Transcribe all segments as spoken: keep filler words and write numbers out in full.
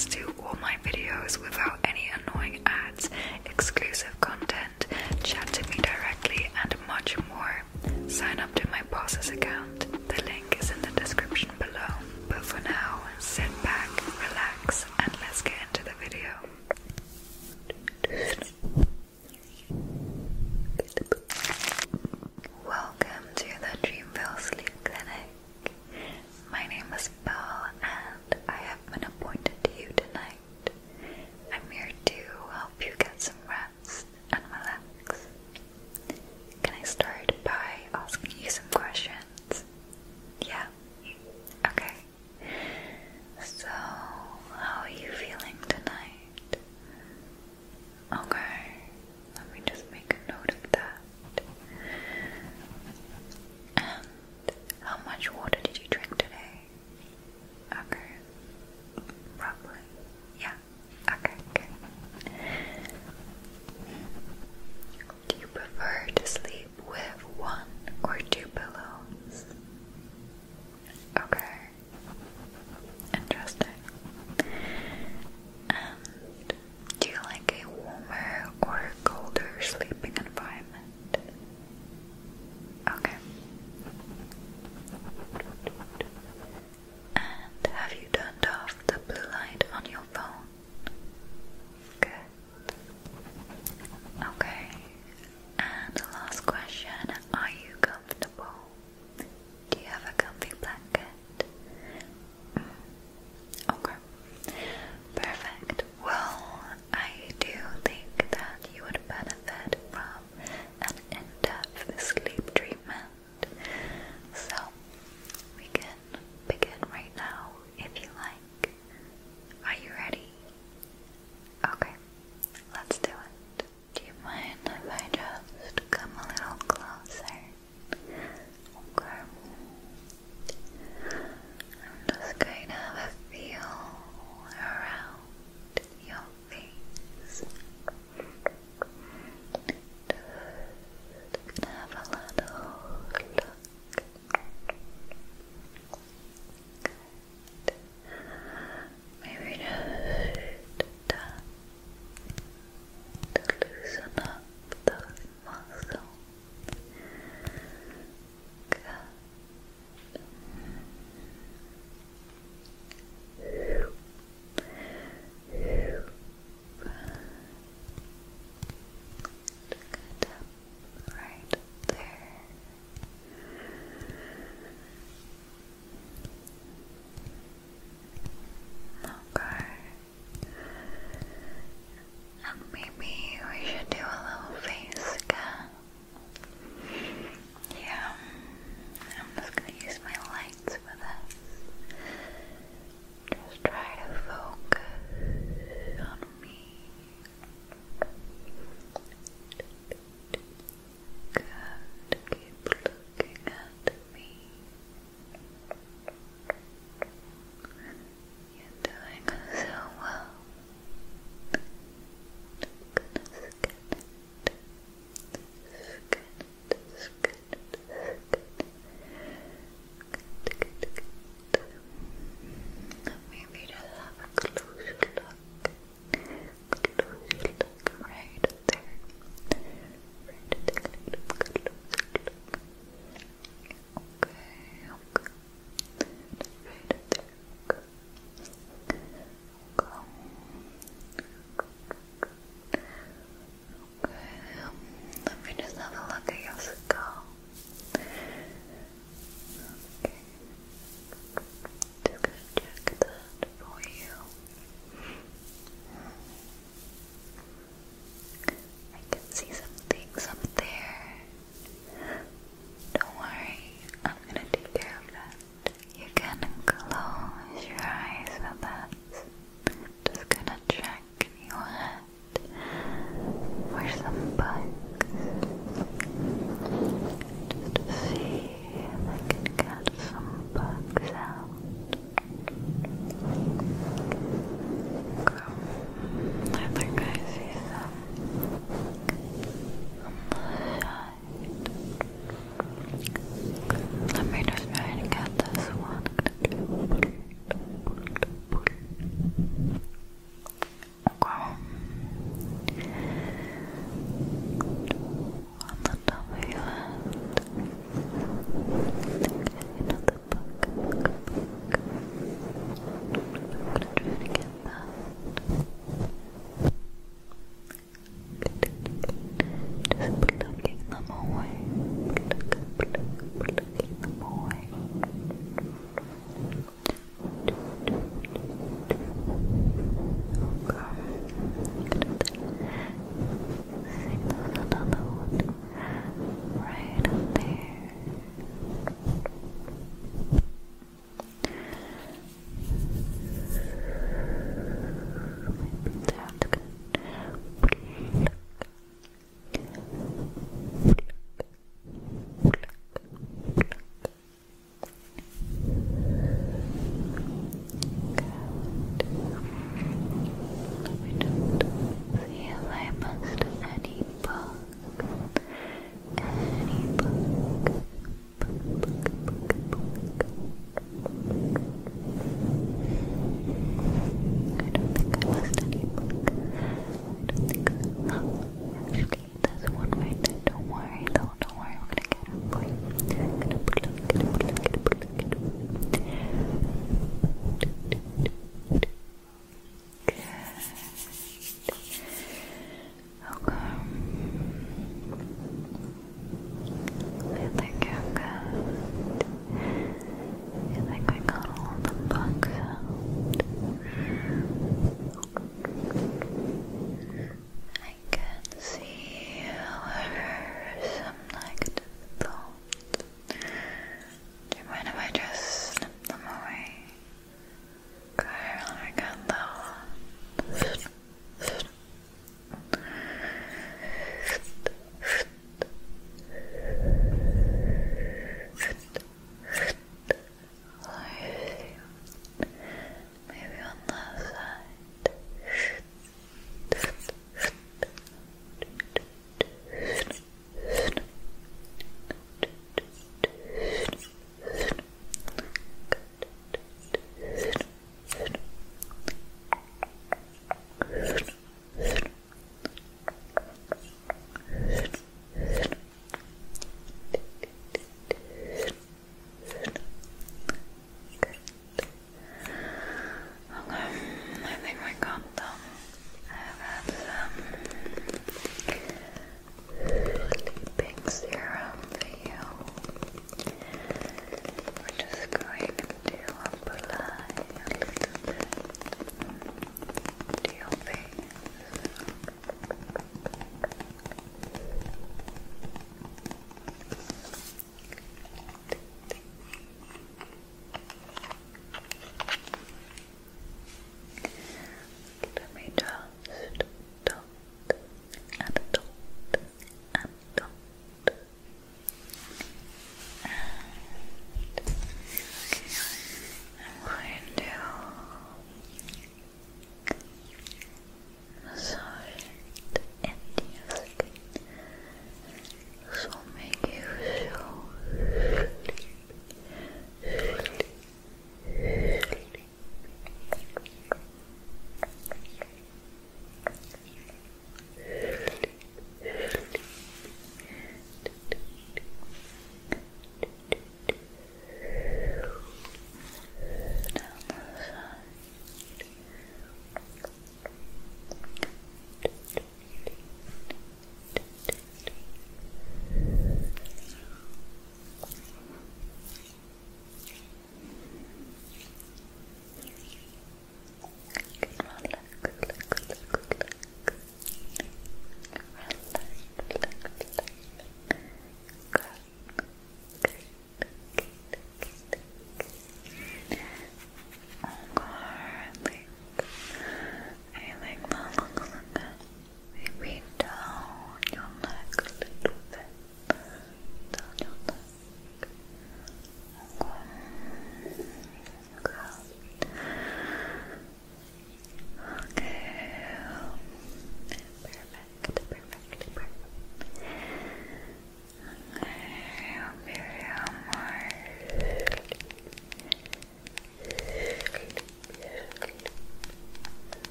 access to all my videos without any annoying ads, exclusive content, chat to me directly, and much more, sign up to my boss's account. The link is in the description below. But for now, sit back, relax, and let's get into the video. Welcome to the Dreamville Sleep Clinic. My name is Belle and I have been appointed to you tonight. I'm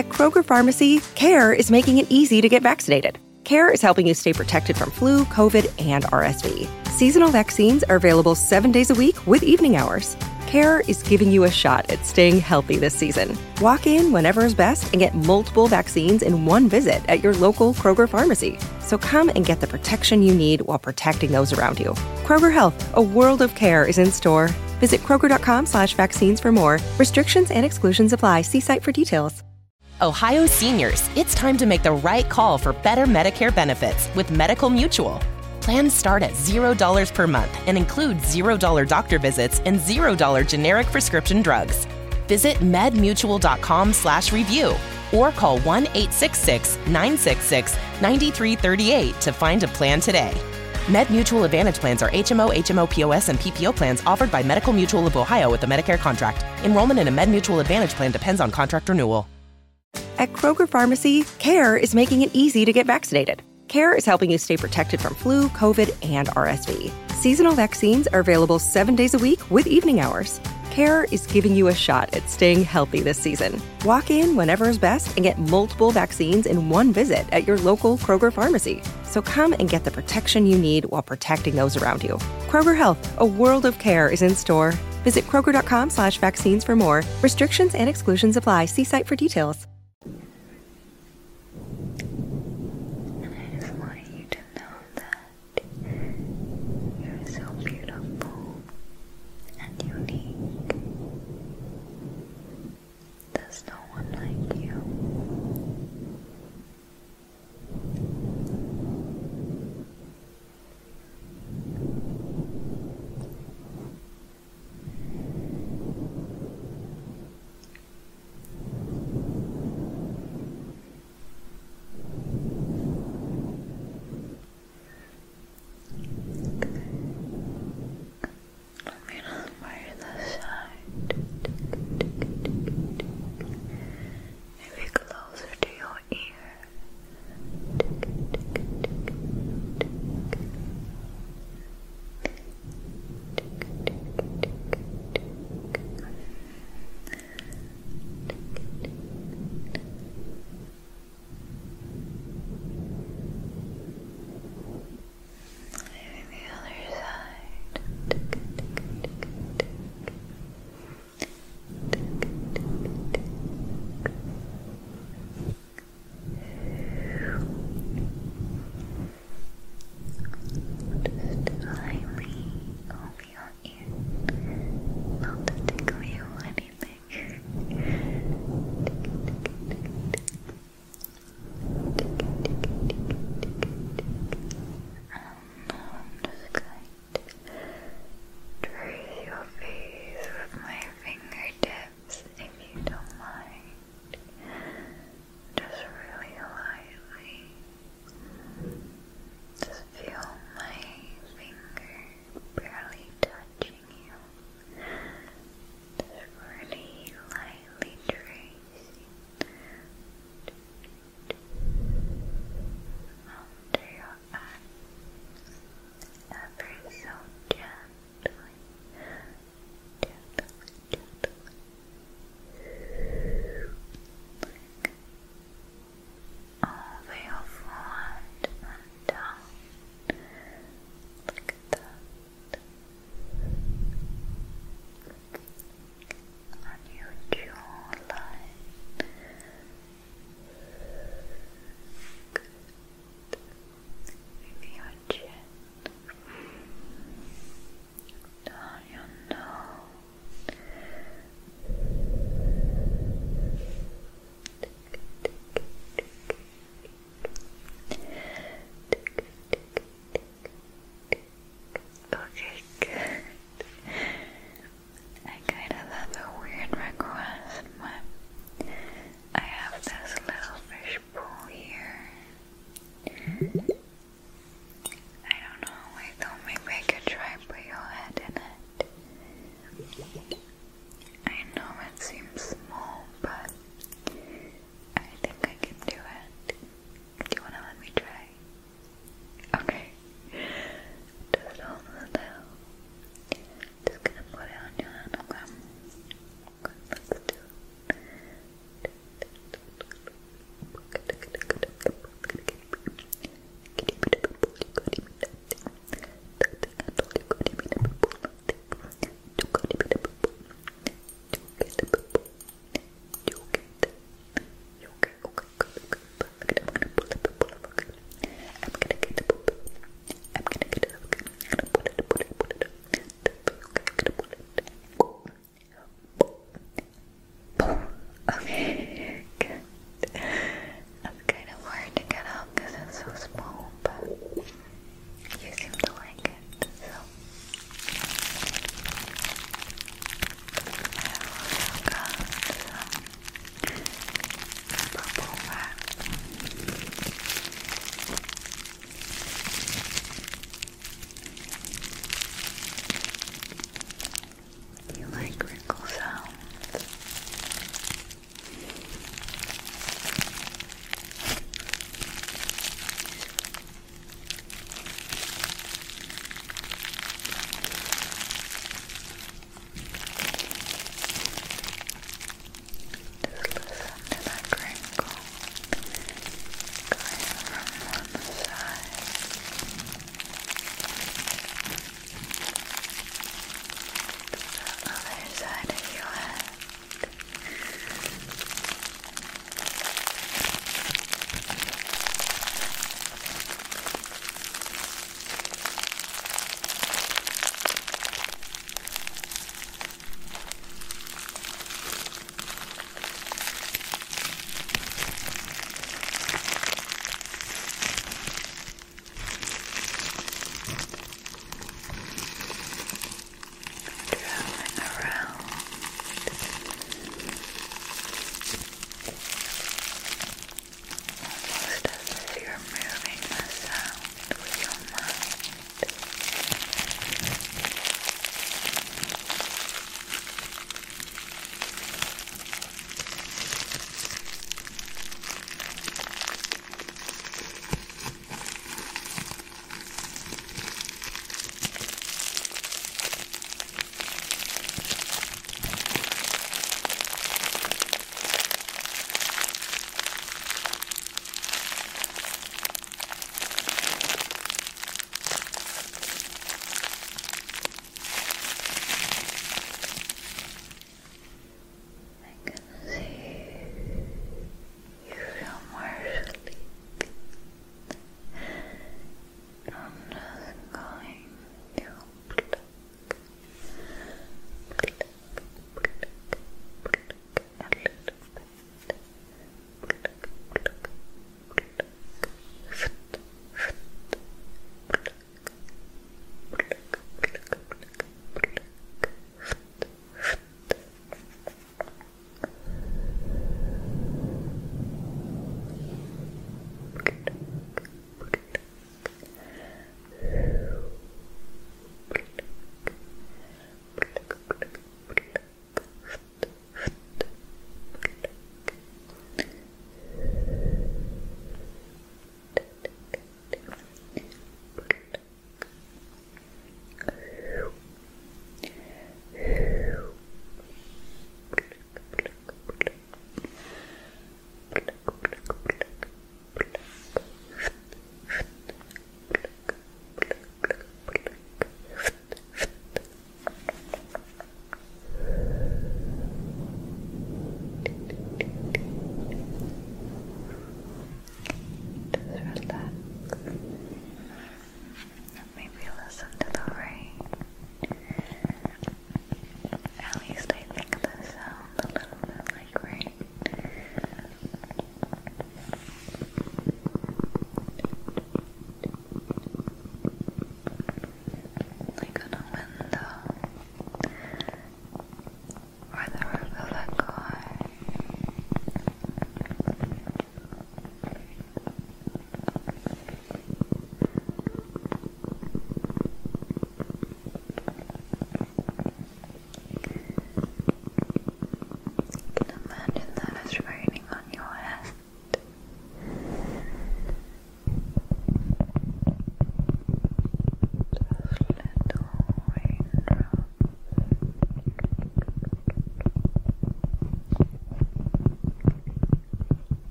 At Kroger Pharmacy, CARE is making it easy to get vaccinated. CARE is helping you stay protected from flu, COVID, and R S V. Seasonal vaccines are available seven days a week with evening hours. CARE is giving you a shot at staying healthy this season. Walk in whenever is best and get multiple vaccines in one visit at your local Kroger Pharmacy. So come and get the protection you need while protecting those around you. Kroger Health, a world of care is in store. Visit Kroger.com slash vaccines for more. Restrictions and exclusions apply. See site for details. Ohio seniors, it's time to make the right call for better Medicare benefits with Medical Mutual. Plans start at zero dollars per month and include zero dollars doctor visits and zero dollars generic prescription drugs. Visit medmutual.com slash review or call one eight six six, nine six six, nine three three eight to find a plan today. MedMutual Advantage plans are H M O, H M O, P O S, and P P O plans offered by Medical Mutual of Ohio with a Medicare contract. Enrollment in a MedMutual Advantage plan depends on contract renewal. At Kroger Pharmacy, CARE is making it easy to get vaccinated. CARE is helping you stay protected from flu, COVID, and R S V. Seasonal vaccines are available seven days a week with evening hours. CARE is giving you a shot at staying healthy this season. Walk in whenever is best and get multiple vaccines in one visit at your local Kroger Pharmacy. So come and get the protection you need while protecting those around you. Kroger Health, a world of care is in store. Visit Kroger.com slash vaccines for more. Restrictions and exclusions apply. See site for details.